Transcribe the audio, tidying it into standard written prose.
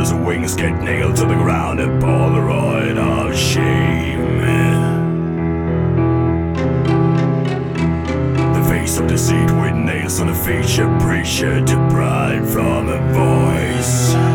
shoulders and wings get nailed to the ground, a Polaroid of shame. The face of deceit with nails on the feature, preacher deprived from a voice.